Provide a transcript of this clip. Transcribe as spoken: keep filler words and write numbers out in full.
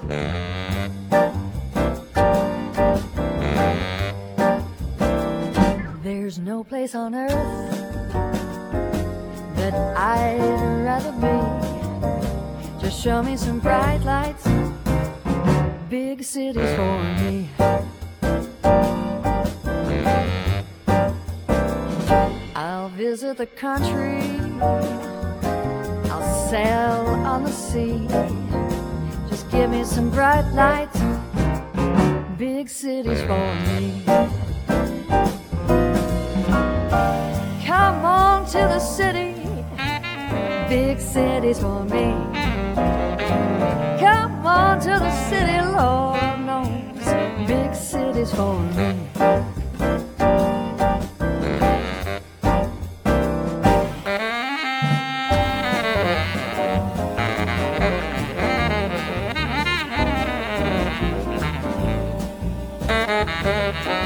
There's no place on earth that I'd rather be. Just show me some bright lights, big cities for me. I'll visit the country, I'll sail on the sea. Just give me some bright lights, big cities for me. Come on to the city, big cities for me. Come on to the city, Lord knows, big cities for me. Thank you.